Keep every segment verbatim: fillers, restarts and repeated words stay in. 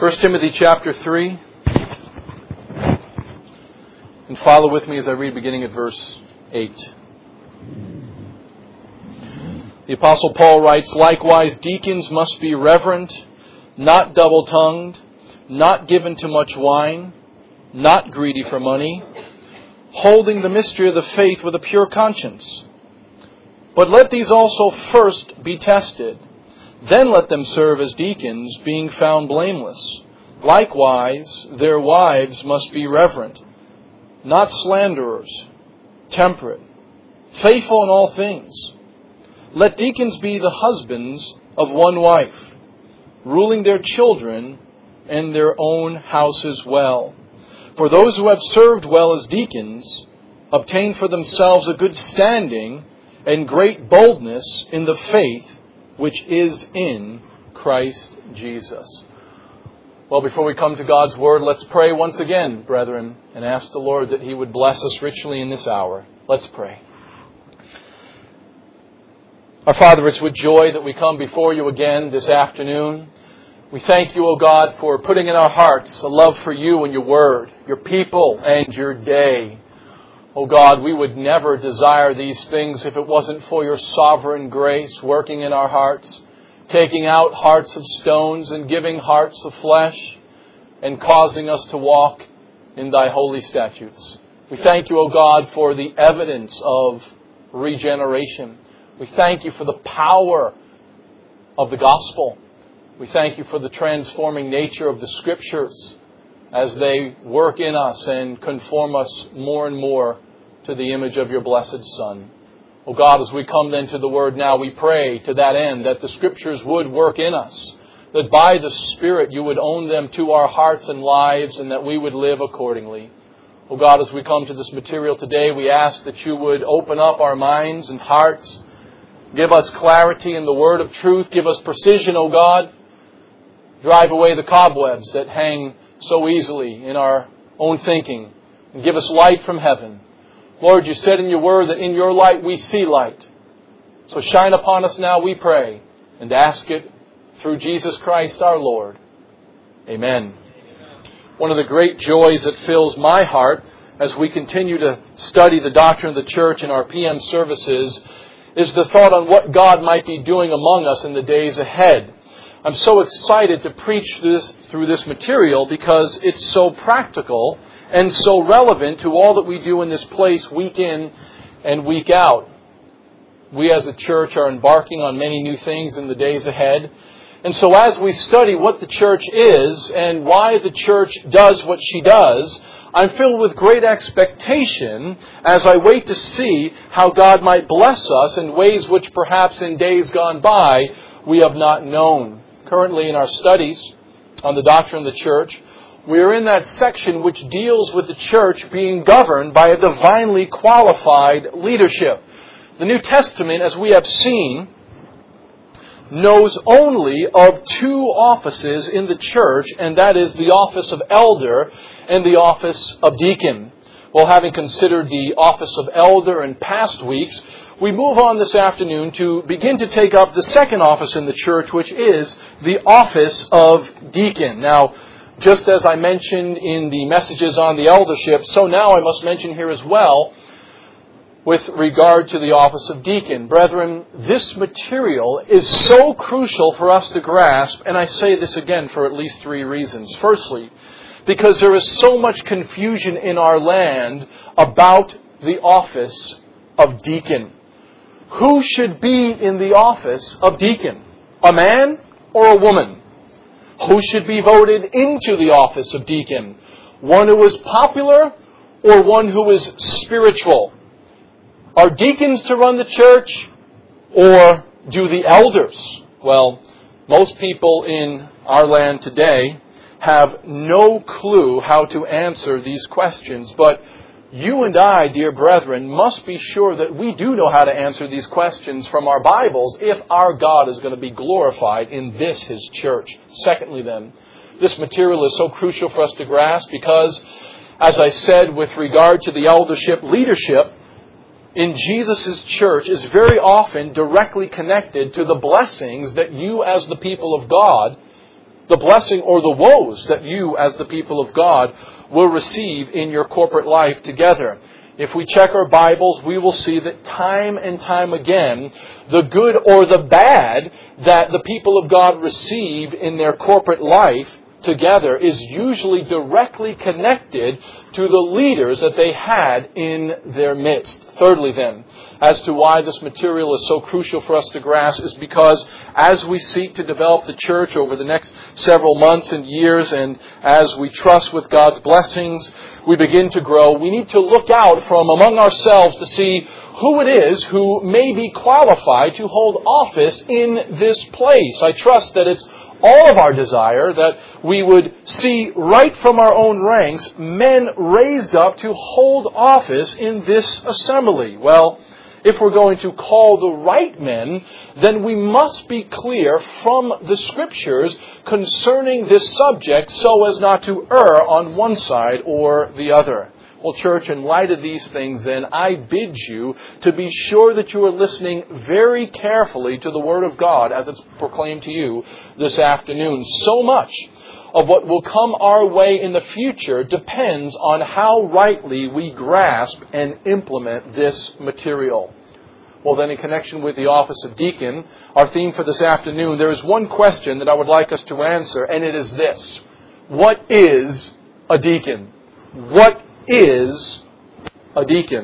First Timothy chapter three. And follow with me as I read beginning at verse eight. The Apostle Paul writes, "Likewise, deacons must be reverent, not double-tongued, not given to much wine, not greedy for money, holding the mystery of the faith with a pure conscience. But let these also first be tested. Then let them serve as deacons, being found blameless. Likewise, their wives must be reverent, not slanderers, temperate, faithful in all things. Let deacons be the husbands of one wife, ruling their children and their own houses well. For those who have served well as deacons obtain for themselves a good standing and great boldness in the faith which is in Christ Jesus." Well, before we come to God's Word, let's pray once again, brethren, and ask the Lord that He would bless us richly in this hour. Let's pray. Our Father, it's with joy that we come before You again this afternoon. We thank You, O God, for putting in our hearts a love for You and Your Word, Your people and Your day. O God, we would never desire these things if it wasn't for Your sovereign grace working in our hearts, taking out hearts of stones and giving hearts of flesh, and causing us to walk in Thy holy statutes. We thank You, O God, for the evidence of regeneration. We thank You for the power of the gospel. We thank You for the transforming nature of the Scriptures as they work in us and conform us more and more to the image of Your blessed Son. O God, as we come then to the Word now, we pray to that end that the Scriptures would work in us, that by the Spirit You would own them to our hearts and lives, and that we would live accordingly. O God, as we come to this material today, we ask that You would open up our minds and hearts, give us clarity in the Word of truth, give us precision, O God, drive away the cobwebs that hang so easily in our own thinking, and give us light from heaven. Lord, You said in Your Word that in Your light we see light. So shine upon us now, we pray, and ask it through Jesus Christ our Lord. Amen. One of the great joys that fills my heart as we continue to study the doctrine of the church in our P M services is the thought on what God might be doing among us in the days ahead. I'm so excited to preach this through this material because it's so practical and so relevant to all that we do in this place week in and week out. We as a church are embarking on many new things in the days ahead. And so as we study what the church is and why the church does what she does, I'm filled with great expectation as I wait to see how God might bless us in ways which perhaps in days gone by we have not known. Currently in our studies on the doctrine of the church, we are in that section which deals with the church being governed by a divinely qualified leadership. The New Testament, as we have seen, knows only of two offices in the church, and that is the office of elder and the office of deacon. Well, having considered the office of elder in past weeks, we move on this afternoon to begin to take up the second office in the church, which is the office of deacon. Now, just as I mentioned in the messages on the eldership, so now I must mention here as well with regard to the office of deacon. Brethren, this material is so crucial for us to grasp, and I say this again for at least three reasons. Firstly, because there is so much confusion in our land about the office of deacon. Who should be in the office of deacon? A man or a woman? Who should be voted into the office of deacon? One who is popular or one who is spiritual? Are deacons to run the church or do the elders? Well, most people in our land today have no clue how to answer these questions, but you and I, dear brethren, must be sure that we do know how to answer these questions from our Bibles if our God is going to be glorified in this, His church. Secondly then, this material is so crucial for us to grasp because, as I said, with regard to the eldership, leadership in Jesus' church is very often directly connected to the blessings that you as the people of God the blessing or the woes that you as the people of God will receive in your corporate life together. If we check our Bibles, we will see that time and time again, the good or the bad that the people of God receive in their corporate life together is usually directly connected to the leaders that they had in their midst. Thirdly then, as to why this material is so crucial for us to grasp is because as we seek to develop the church over the next several months and years, and as we trust with God's blessings, we begin to grow, we need to look out from among ourselves to see who it is who may be qualified to hold office in this place. I trust that it's all of our desire that we would see right from our own ranks men raised up to hold office in this assembly. Well, if we're going to call the right men, then we must be clear from the Scriptures concerning this subject so as not to err on one side or the other. Well, church, in light of these things, then, I bid you to be sure that you are listening very carefully to the Word of God as it's proclaimed to you this afternoon. So much of what will come our way in the future depends on how rightly we grasp and implement this material. Well, then, in connection with the office of deacon, our theme for this afternoon, there is one question that I would like us to answer, and it is this. What is a deacon? What is a deacon?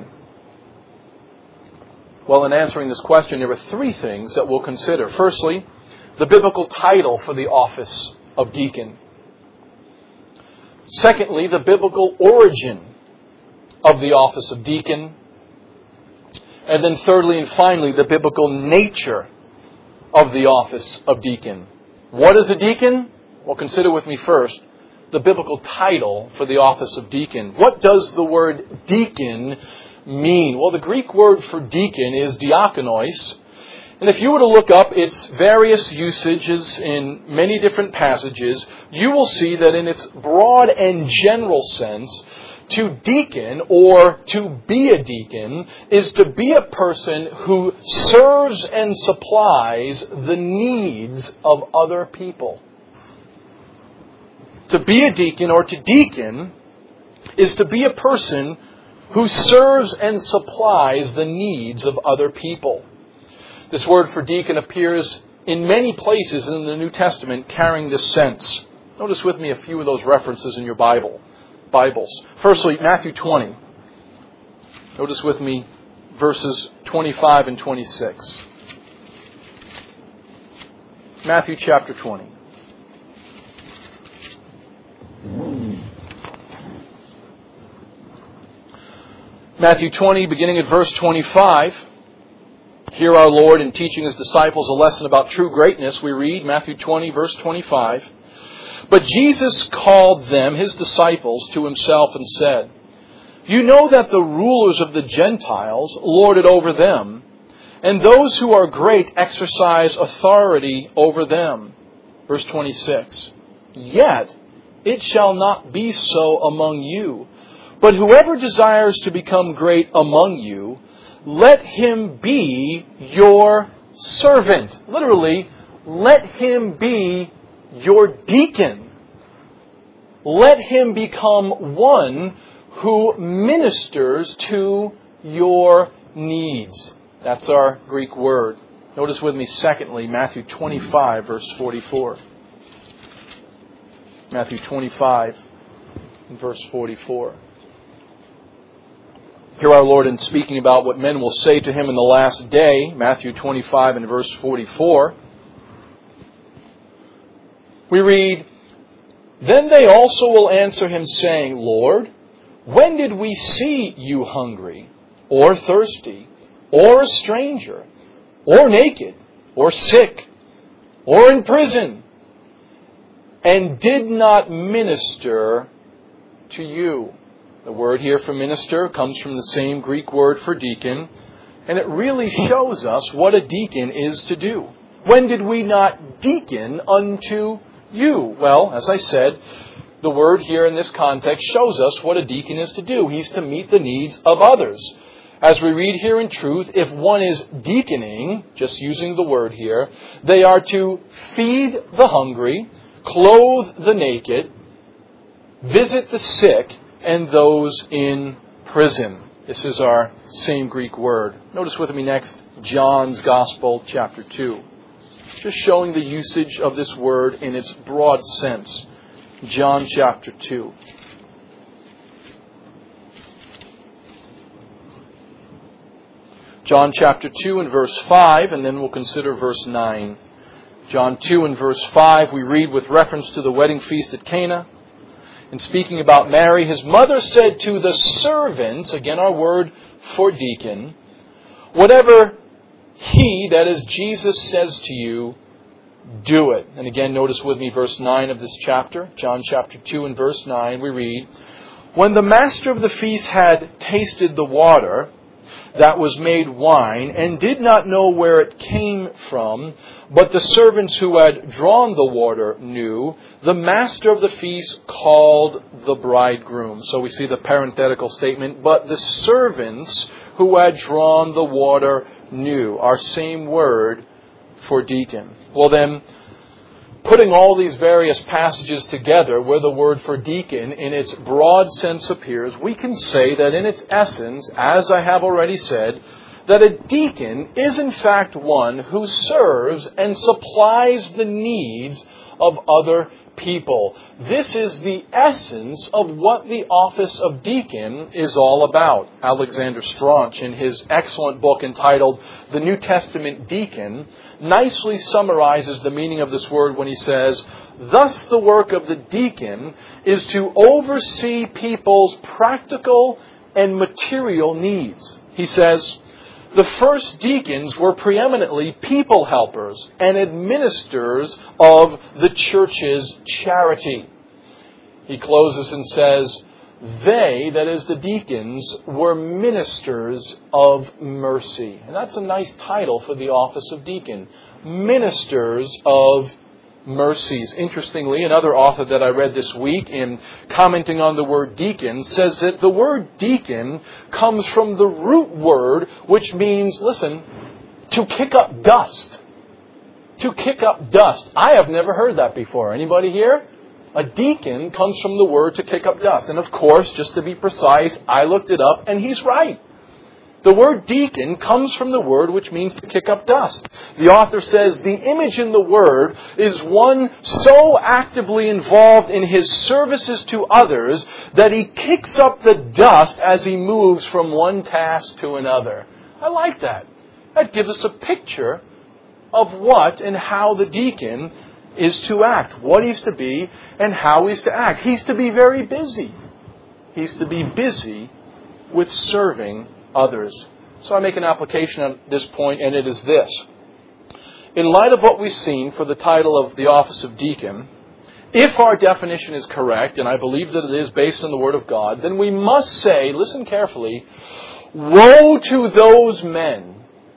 Well, in answering this question, there are three things that we'll consider. Firstly, the biblical title for the office of deacon. Secondly, the biblical origin of the office of deacon. And then thirdly and finally, the biblical nature of the office of deacon. What is a deacon? Well, consider with me first the biblical title for the office of deacon. What does the word deacon mean? Well, the Greek word for deacon is diakonos. And if you were to look up its various usages in many different passages, you will see that in its broad and general sense, to deacon or to be a deacon is to be a person who serves and supplies the needs of other people. To be a deacon or to deacon is to be a person who serves and supplies the needs of other people. This word for deacon appears in many places in the New Testament carrying this sense. Notice with me a few of those references in your Bible, Bibles. Firstly, Matthew twenty. Notice with me verses twenty-five and twenty-six. Matthew chapter twenty. Matthew twenty, beginning at verse twenty-five. Here our Lord, in teaching His disciples a lesson about true greatness, we read Matthew twenty, verse twenty-five. But Jesus called them, His disciples, to Himself and said, You know that the rulers of the Gentiles lord it over them, and those who are great exercise authority over them. Verse twenty-six. Yet it shall not be so among you. But whoever desires to become great among you, let him be your servant. Literally, let him be your deacon. Let him become one who ministers to your needs. That's our Greek word. Notice with me, secondly, Matthew twenty-five, verse forty-four. Matthew twenty-five, verse forty-four. Here our Lord, in speaking about what men will say to Him in the last day, Matthew twenty-five and verse forty-four, we read, Then they also will answer Him, saying, Lord, when did we see You hungry, or thirsty, or a stranger, or naked, or sick, or in prison, and did not minister to You? The word here for minister comes from the same Greek word for deacon, and it really shows us what a deacon is to do. When did we not deacon unto You? Well, as I said, the word here in this context shows us what a deacon is to do. He's to meet the needs of others. As we read here in truth, if one is deaconing, just using the word here, they are to feed the hungry, clothe the naked, visit the sick, and those in prison. This is our same Greek word. Notice with me next, John's Gospel, chapter two. Just showing the usage of this word in its broad sense. John chapter two. John chapter two and verse five, and then we'll consider verse nine. John two and verse five, we read with reference to the wedding feast at Cana. In speaking about Mary, his mother said to the servants, again our word for deacon, whatever he, that is Jesus, says to you, do it. And again, notice with me verse nine of this chapter, John chapter two and verse nine, we read, when the master of the feast had tasted the water that was made wine, and did not know where it came from, but the servants who had drawn the water knew, the master of the feast called the bridegroom. So we see the parenthetical statement, but the servants who had drawn the water knew. Our same word for deacon. Well then, putting all these various passages together where the word for deacon in its broad sense appears, we can say that in its essence, as I have already said, that a deacon is in fact one who serves and supplies the needs of other people. This is the essence of what the office of deacon is all about. Alexander Strauch, in his excellent book entitled The New Testament Deacon, nicely summarizes the meaning of this word when he says, thus the work of the deacon is to oversee people's practical and material needs. He says, the first deacons were preeminently people helpers and administrators of the church's charity. He closes and says, they, that is the deacons, were ministers of mercy. And that's a nice title for the office of deacon. Ministers of mercies. Interestingly, another author that I read this week in commenting on the word deacon says that the word deacon comes from the root word which means, listen, to kick up dust. To kick up dust. I have never heard that before. Anybody here? A deacon comes from the word to kick up dust. And of course, just to be precise, I looked it up and he's right. The word deacon comes from the word which means to kick up dust. The author says the image in the word is one so actively involved in his services to others that he kicks up the dust as he moves from one task to another. I like that. That gives us a picture of what and how the deacon is to act, what he's to be and how he's to act. He's to be very busy. He's to be busy with serving others. So I make an application at this point, and it is this. In light of what we've seen for the title of the office of deacon, if our definition is correct, and I believe that it is based on the Word of God, then we must say, listen carefully, woe to those men,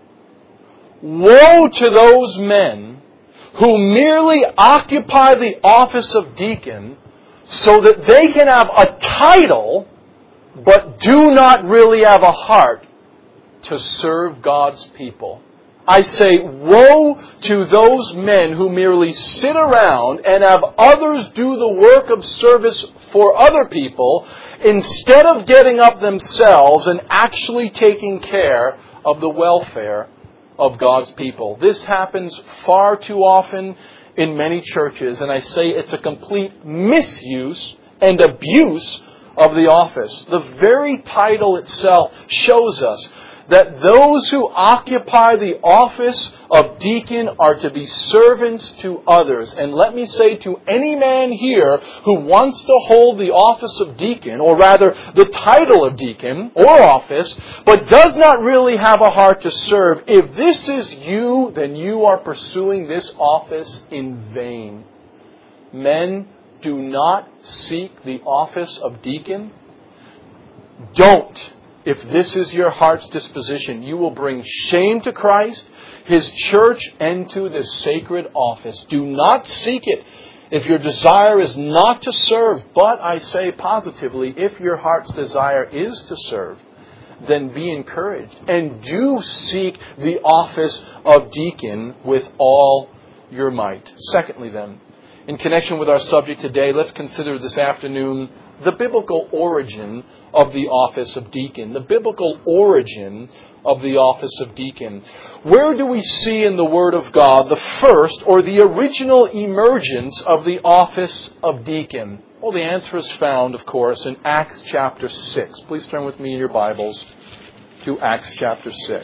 woe to those men who merely occupy the office of deacon so that they can have a title but do not really have a heart to serve God's people. I say, woe to those men who merely sit around and have others do the work of service for other people instead of getting up themselves and actually taking care of the welfare of God's people. This happens far too often in many churches, and I say it's a complete misuse and abuse of the office. The very title itself shows us that those who occupy the office of deacon are to be servants to others. And let me say to any man here who wants to hold the office of deacon, or rather the title of deacon or office, but does not really have a heart to serve, if this is you, then you are pursuing this office in vain. Men, do not seek the office of deacon. Don't. If this is your heart's disposition, you will bring shame to Christ, His church, and to this sacred office. Do not seek it if your desire is not to serve. But I say positively, if your heart's desire is to serve, then be encouraged. And do seek the office of deacon with all your might. Secondly then, In connection with our subject today, let's consider this afternoon the biblical origin of the office of deacon. The biblical origin of the office of deacon. Where do we see in the Word of God the first or the original emergence of the office of deacon? Well, the answer is found, of course, in Acts chapter six. Please turn with me in your Bibles to Acts chapter six.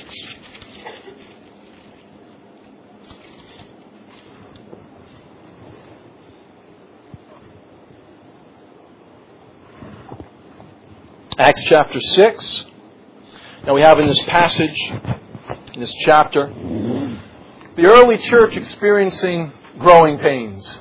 Acts chapter six. Now we have in this passage, in this chapter, the early church experiencing growing pains.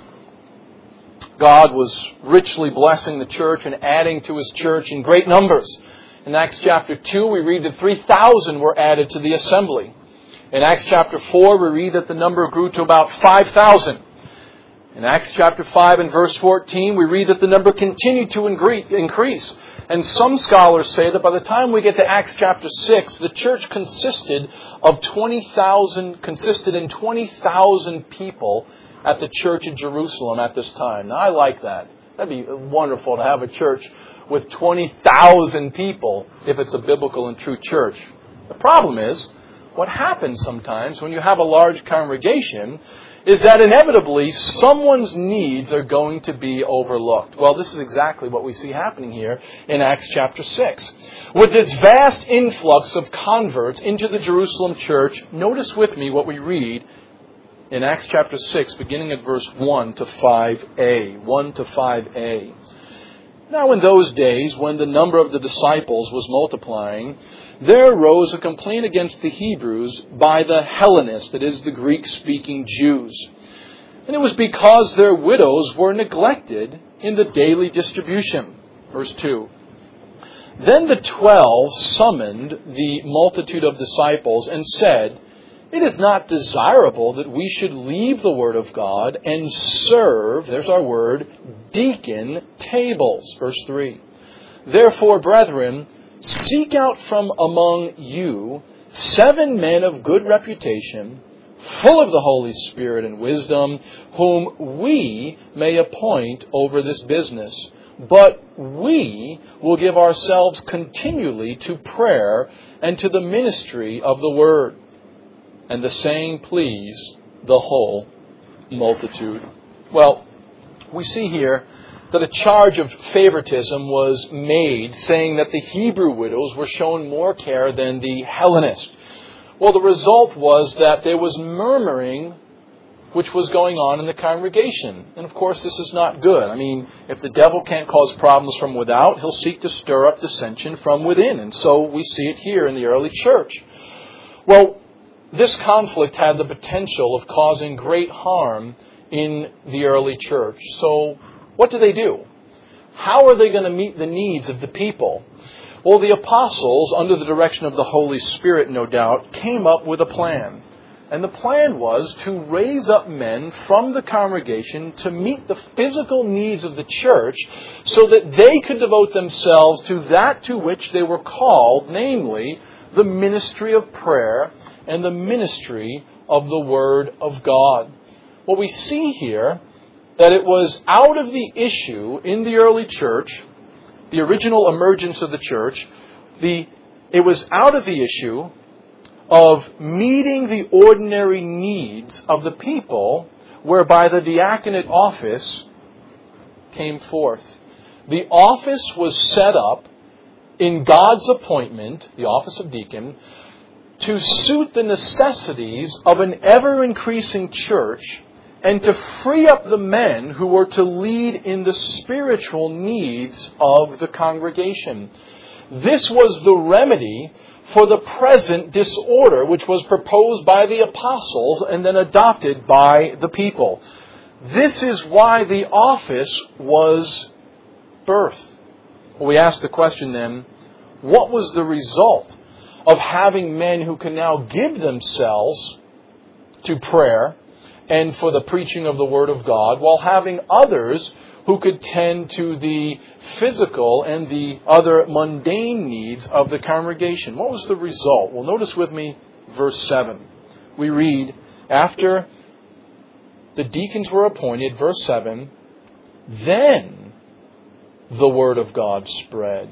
God was richly blessing the church and adding to His church in great numbers. In Acts chapter two, we read that three thousand were added to the assembly. In Acts chapter four, we read that the number grew to about five thousand. In Acts chapter five and verse fourteen, we read that the number continued to increase. And some scholars say that by the time we get to Acts chapter six, the church consisted of twenty thousand, consisted in twenty thousand people at the church in Jerusalem at this time. Now, I like that. That'd be wonderful to have a church with twenty thousand people if it's a biblical and true church. The problem is, what happens sometimes when you have a large congregation is that inevitably someone's needs are going to be overlooked. Well, this is exactly what we see happening here in Acts chapter six. With this vast influx of converts into the Jerusalem church, notice with me what we read in Acts chapter six, beginning at verse one to five a. one to five a. Now in those days, when the number of the disciples was multiplying, there arose a complaint against the Hebrews by the Hellenists, that is, the Greek-speaking Jews. And it was because their widows were neglected in the daily distribution. Verse two. Then the twelve summoned the multitude of disciples and said, "It is not desirable that we should leave the word of God and serve," there's our word, "deacon tables." Verse three. "Therefore, brethren, seek out from among you seven men of good reputation, full of the Holy Spirit and wisdom, whom we may appoint over this business. But we will give ourselves continually to prayer and to the ministry of the word." And the saying pleased the whole multitude. Well, we see here that a charge of favoritism was made, saying that the Hebrew widows were shown more care than the Hellenists. Well, the result was that there was murmuring which was going on in the congregation. And of course, this is not good. I mean, if the devil can't cause problems from without, he'll seek to stir up dissension from within. And so we see it here in the early church. Well, this conflict had the potential of causing great harm in the early church. So what do they do? How are they going to meet the needs of the people? Well, the apostles, under the direction of the Holy Spirit, no doubt, came up with a plan. And the plan was to raise up men from the congregation to meet the physical needs of the church so that they could devote themselves to that to which they were called, namely the ministry of prayer and the ministry of the Word of God. Well, we see here that it was out of the issue in the early church, the original emergence of the church, the it was out of the issue of meeting the ordinary needs of the people, whereby the diaconate office came forth. The office was set up in God's appointment, the office of deacon, to suit the necessities of an ever-increasing church and to free up the men who were to lead in the spiritual needs of the congregation. This was the remedy for the present disorder which was proposed by the apostles and then adopted by the people. This is why the office was birthed. Well, we ask the question then, what was the result of having men who can now give themselves to prayer and for the preaching of the Word of God, while having others who could tend to the physical and the other mundane needs of the congregation? What was the result? Well, notice with me verse seven. We read, "After the deacons were appointed, verse seven, then the word of God spread.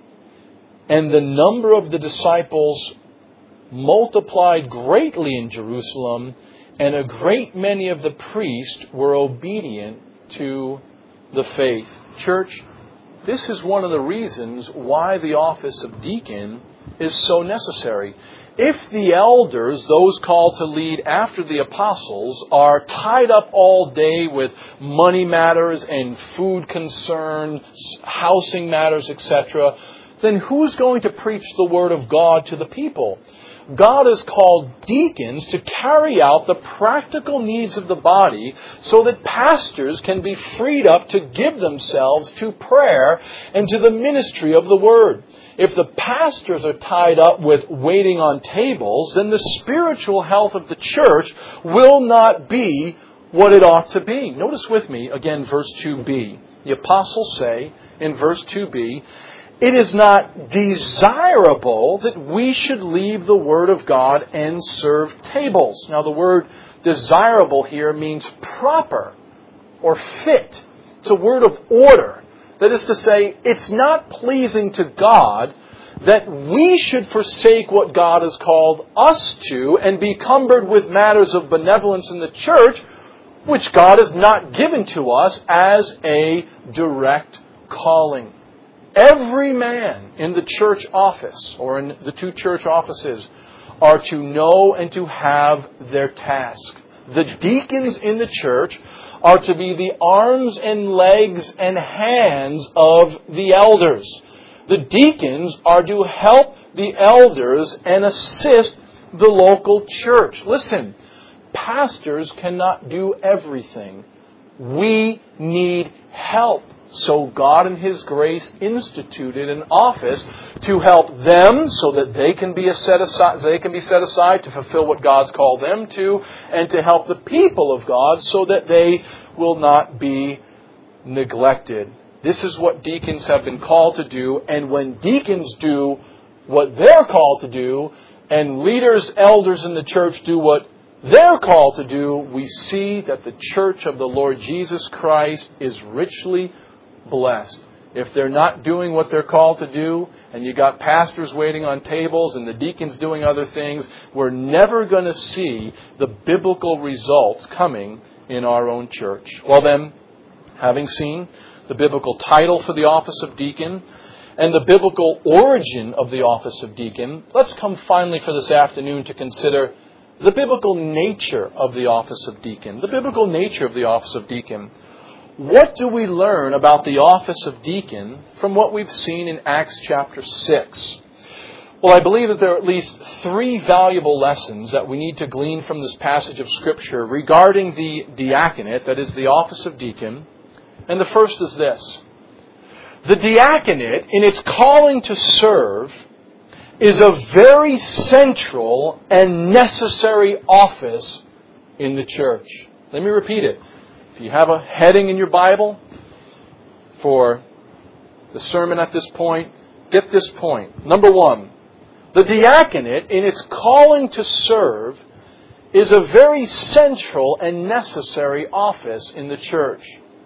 And the number of the disciples multiplied greatly in Jerusalem, and a great many of the priests were obedient to the faith. Church, this is one of the reasons why the office of deacon is so necessary. If the elders, those called to lead after the apostles, are tied up all day with money matters and food concerns, housing matters, et cetera, then who's going to preach the Word of God to the people? God has called deacons to carry out the practical needs of the body so that pastors can be freed up to give themselves to prayer and to the ministry of the Word. If the pastors are tied up with waiting on tables, then the spiritual health of the church will not be what it ought to be. Notice with me, again, verse two b. The apostles say in verse two b, it is not desirable that we should leave the Word of God and serve tables. Now, the word desirable here means proper or fit. It's a word of order. That is to say, it's not pleasing to God that we should forsake what God has called us to and be cumbered with matters of benevolence in the church, which God has not given to us as a direct calling. Every man in the church office, or in the two church offices, are to know and to have their task. The deacons in the church are to be the arms and legs and hands of the elders. The deacons are to help the elders and assist the local church. Listen, pastors cannot do everything. We need help. So God in His grace instituted an office to help them so that they can be set aside, they can be set aside to fulfill what God's called them to, and to help the people of God so that they will not be neglected. This is what deacons have been called to do, and when deacons do what they're called to do, and leaders, elders in the church do what they're called to do, we see that the church of the Lord Jesus Christ is richly blessed. If they're not doing what they're called to do, and you got pastors waiting on tables and the deacons doing other things, we're never going to see the biblical results coming in our own church. Well then, having seen the biblical title for the office of deacon and the biblical origin of the office of deacon, let's come finally for this afternoon to consider the biblical nature of the office of deacon. The biblical nature of the office of deacon. What do we learn about the office of deacon from what we've seen in Acts chapter six? Well, I believe that there are at least three valuable lessons that we need to glean from this passage of Scripture regarding the diaconate, that is the office of deacon. And the first is this. The diaconate, in its calling to serve, is a very central and necessary office in the church. Let me repeat it. If you have a heading in your Bible for the sermon at this point, get this point. Number one, the diaconate, in its calling to serve, is a very central and necessary office in the church.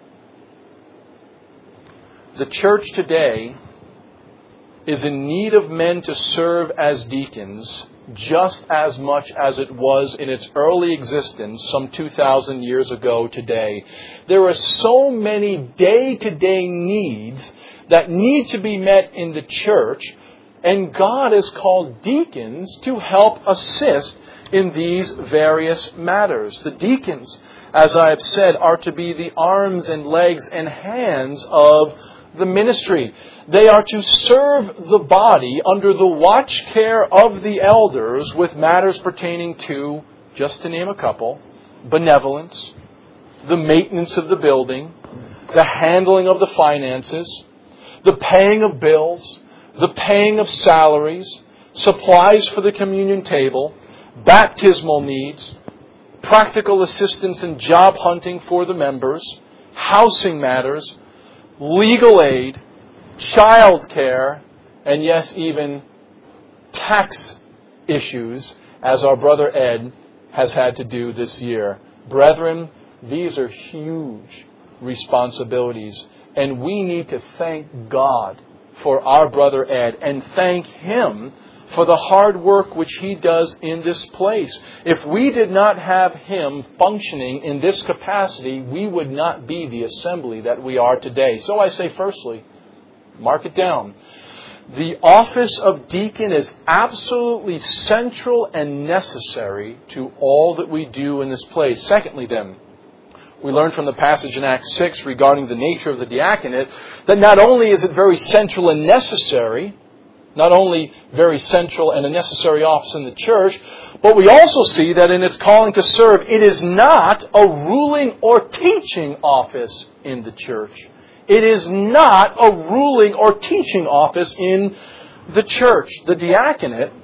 The church today is in need of men to serve as deacons just as much as it was in its early existence some two thousand years ago today. There are so many day-to-day needs that need to be met in the church, and God has called deacons to help assist in these various matters. The deacons, as I have said, are to be the arms and legs and hands of the ministry. They are to serve the body under the watch care of the elders with matters pertaining to, just to name a couple, benevolence, the maintenance of the building, the handling of the finances, the paying of bills, the paying of salaries, supplies for the communion table, baptismal needs, practical assistance in job hunting for the members, housing matters, legal aid, child care, and yes, even tax issues, as our brother Ed has had to do this year. Brethren, These are huge responsibilities. And we need to thank God for our brother Ed and thank him for the hard work which he does in this place. If we did not have him functioning in this capacity, we would not be the assembly that we are today. So I say, firstly, mark it down. The office of deacon is absolutely central and necessary to all that we do in this place. Secondly, then, we learn from the passage in Acts six regarding the nature of the diaconate that not only is it very central and necessary, not only very central and a necessary office in the church, but we also see that in its calling to serve, it is not a ruling or teaching office in the church. It is not a ruling or teaching office in the church. The diaconate,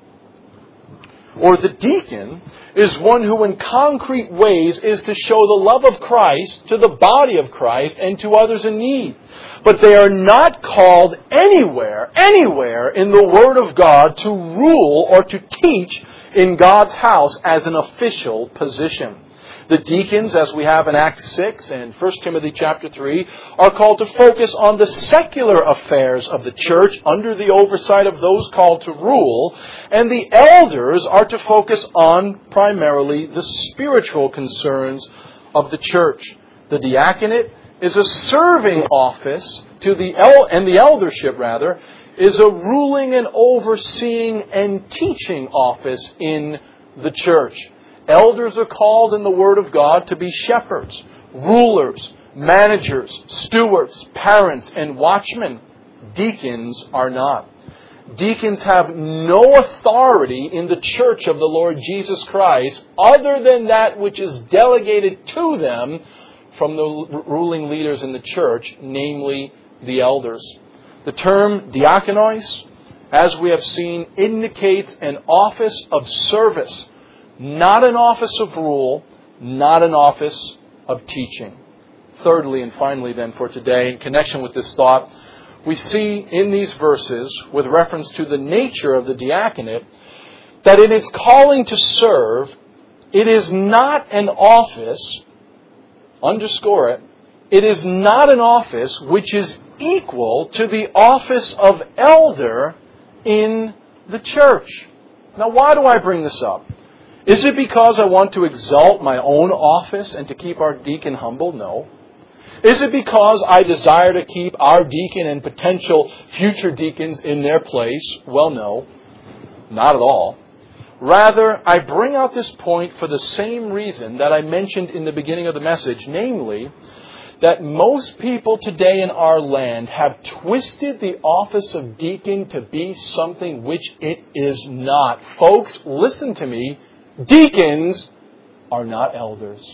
or the deacon, is one who in concrete ways is to show the love of Christ to the body of Christ and to others in need. But they are not called anywhere, anywhere in the Word of God to rule or to teach in God's house as an official position. The deacons, as we have in Acts six and First Timothy chapter three, are called to focus on the secular affairs of the church under the oversight of those called to rule, and the elders are to focus on primarily the spiritual concerns of the church. The diaconate is a serving office to the el- and the eldership rather is a ruling and overseeing and teaching office in the church. Elders are called in the Word of God to be shepherds, rulers, managers, stewards, parents, and watchmen. Deacons are not. Deacons have no authority in the church of the Lord Jesus Christ other than that which is delegated to them from the ruling leaders in the church, namely the elders. The term diakonos, as we have seen, indicates an office of service, not an office of rule, not an office of teaching. Thirdly and finally then for today, in connection with this thought, we see in these verses, with reference to the nature of the diaconate, that in its calling to serve, it is not an office, underscore it, it is not an office which is equal to the office of elder in the church. Now, why do I bring this up? Is it because I want to exalt my own office and to keep our deacon humble? No. Is it because I desire to keep our deacon and potential future deacons in their place? Well, no. Not at all. Rather, I bring out this point for the same reason that I mentioned in the beginning of the message, namely, that most people today in our land have twisted the office of deacon to be something which it is not. Folks, listen to me. Deacons are not elders.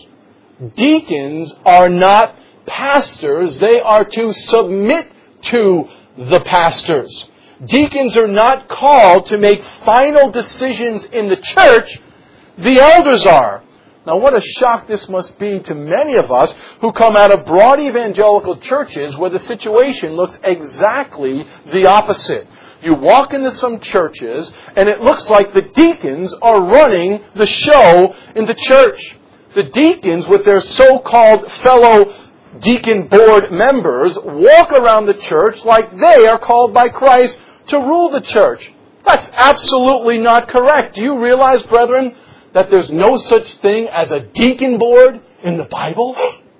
Deacons are not pastors. They are to submit to the pastors. Deacons are not called to make final decisions in the church. The elders are. Now, what a shock this must be to many of us who come out of broad evangelical churches where the situation looks exactly the opposite. You walk into some churches and it looks like the deacons are running the show in the church. The deacons, with their so-called fellow deacon board members, walk around the church like they are called by Christ to rule the church. That's absolutely not correct. Do you realize, brethren, that there's no such thing as a deacon board in the Bible?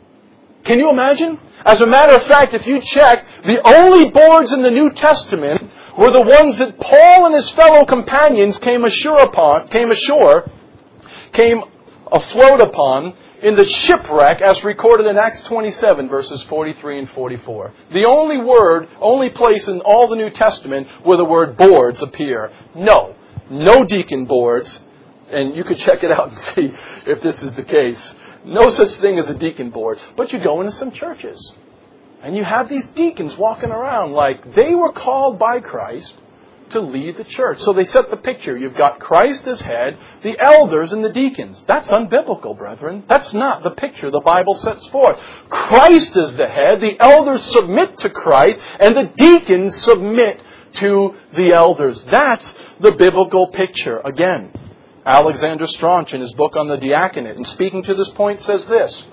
Can you imagine? As a matter of fact, if you check, the only boards in the New Testament were the ones that Paul and his fellow companions came ashore upon, came ashore, came afloat upon in the shipwreck as recorded in Acts twenty-seven, verses forty-three and forty-four. The only word, only place in all the New Testament where the word boards appear. No, no deacon boards, and you could check it out and see if this is the case. No such thing as a deacon board. But you go into some churches, and you have these deacons walking around like they were called by Christ to lead the church. So they set the picture. You've got Christ as head, the elders and the deacons. That's unbiblical, brethren. That's not the picture the Bible sets forth. Christ is the head, the elders submit to Christ, and the deacons submit to the elders. That's the biblical picture. Again, Alexander Strauch, in his book on the diaconate, and speaking to this point, says this: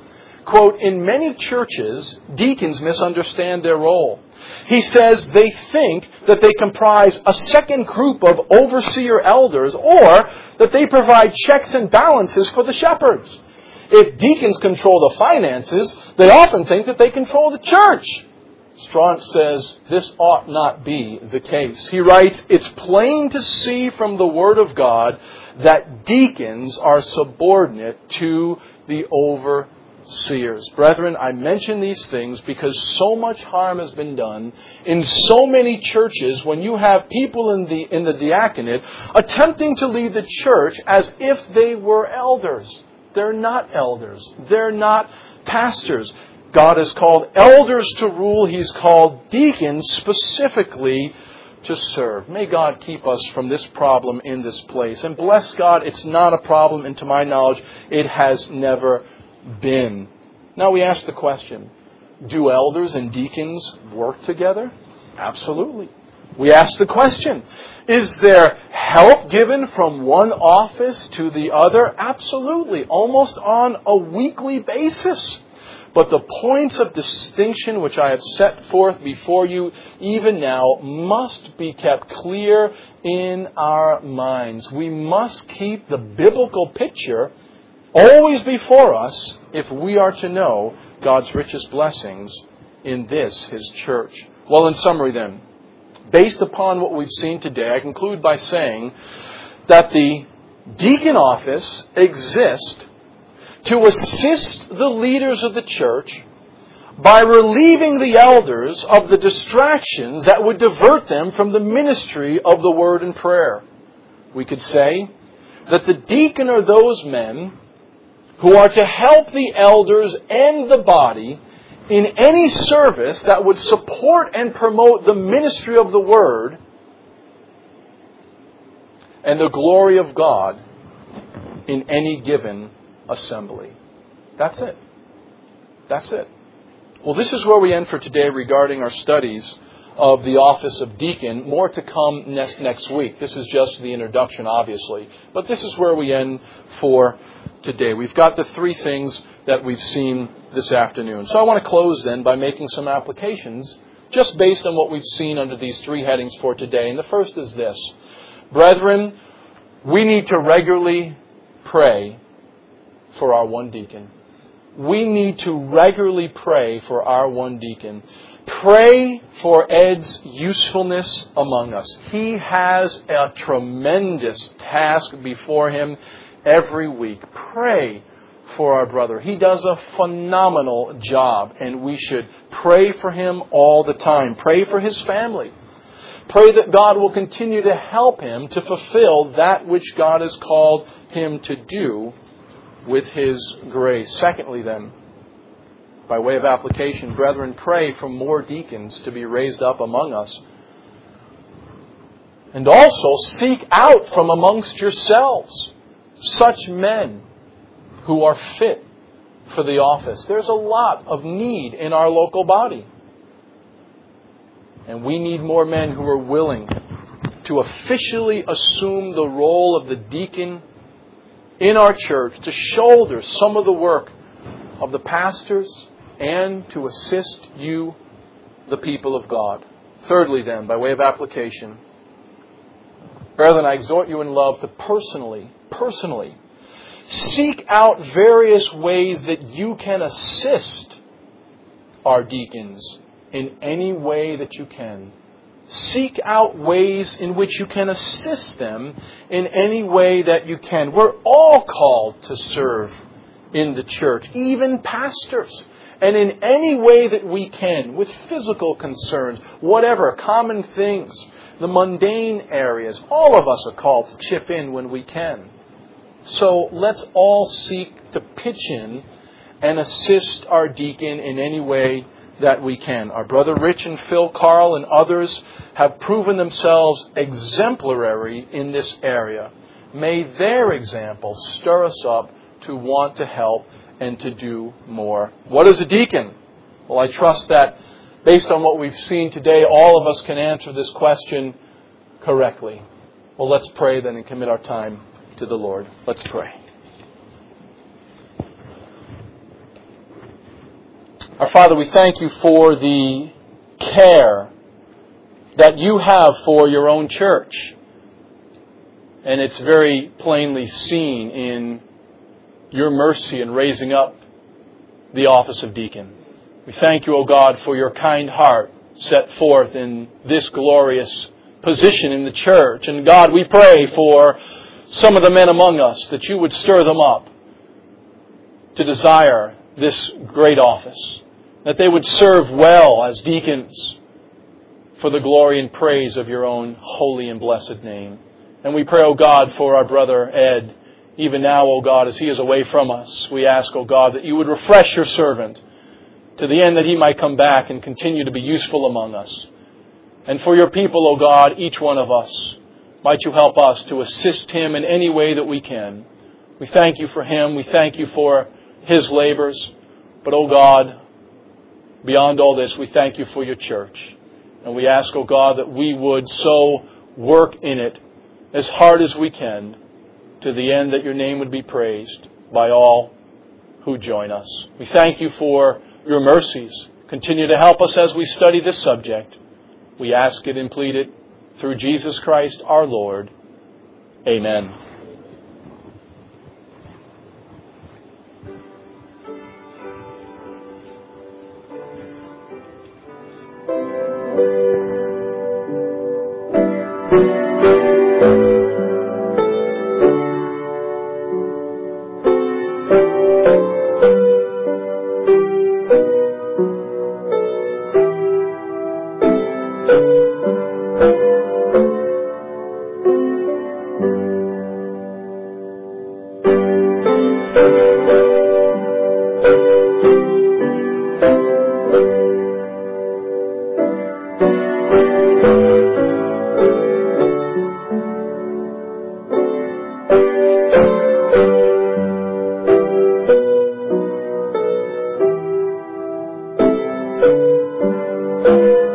quote, in many churches, deacons misunderstand their role. He says they think that they comprise a second group of overseer elders or that they provide checks and balances for the shepherds. If deacons control the finances, they often think that they control the church. Strauch says this ought not be the case. He writes, it's plain to see from the Word of God that deacons are subordinate to the overseers. Brethren, I mention these things because so much harm has been done in so many churches when you have people in the, in the diaconate attempting to lead the church as if they were elders. They're not elders. They're not pastors. God has called elders to rule. He's called deacons specifically to serve. May God keep us from this problem in this place. And bless God, it's not a problem, and to my knowledge, it has never been. Now we ask the question, do elders and deacons work together? Absolutely. We ask the question, is there help given from one office to the other? Absolutely. Almost on a weekly basis. But the points of distinction which I have set forth before you even now must be kept clear in our minds. We must keep the biblical picture always before us if we are to know God's richest blessings in this, His church. Well, in summary then, based upon what we've seen today, I conclude by saying that the deacon office exists to assist the leaders of the church by relieving the elders of the distractions that would divert them from the ministry of the Word and prayer. We could say that the deacon are those men who are to help the elders and the body in any service that would support and promote the ministry of the Word and the glory of God in any given assembly. That's it. That's it. Well, this is where we end for today regarding our studies of the office of deacon. More to come next, next week. This is just the introduction, obviously. But this is where we end for today. We've got the three things that we've seen this afternoon. So I want to close then by making some applications just based on what we've seen under these three headings for today. And the first is this. Brethren, we need to regularly pray for our one deacon. We need to regularly pray for our one deacon. Pray for Ed's usefulness among us. He has a tremendous task before him every week. Pray for our brother. He does a phenomenal job, and we should pray for him all the time. Pray for his family. Pray that God will continue to help him to fulfill that which God has called him to do with His grace. Secondly then, by way of application, brethren, pray for more deacons to be raised up among us. And also seek out from amongst yourselves such men who are fit for the office. There's a lot of need in our local body. And we need more men who are willing to officially assume the role of the deacon in our church, to shoulder some of the work of the pastors and to assist you, the people of God. Thirdly then, by way of application, brethren, I exhort you in love to personally, personally seek out various ways that you can assist our deacons in any way that you can. Seek out ways in which you can assist them in any way that you can. We're all called to serve in the church, even pastors. And in any way that we can, with physical concerns, whatever, common things, the mundane areas, all of us are called to chip in when we can. So let's all seek to pitch in and assist our deacon in any way that we can. Our brother Rich and Phil Carl and others have proven themselves exemplary in this area. May their example stir us up to want to help and to do more. What is a deacon? Well, I trust that based on what we've seen today, all of us can answer this question correctly. Well, let's pray then and commit our time to the Lord. Let's pray. Our Father, we thank you for the care that you have for your own church. And it's very plainly seen in your mercy in raising up the office of deacon. We thank you, O God, for your kind heart set forth in this glorious position in the church. And God, we pray for some of the men among us that you would stir them up to desire this great office, that they would serve well as deacons for the glory and praise of your own holy and blessed name. And we pray, O God, for our brother Ed, even now, O God, as he is away from us. We ask, O God, that you would refresh your servant to the end that he might come back and continue to be useful among us. And for your people, O God, each one of us, might you help us to assist him in any way that we can. We thank you for him. We thank you for his labors. But, O God, beyond all this, we thank you for your church. And we ask, O God, that we would so work in it as hard as we can to the end that your name would be praised by all who join us. We thank you for your mercies. Continue to help us as we study this subject. We ask it and plead it through Jesus Christ our Lord. Amen. Thank you.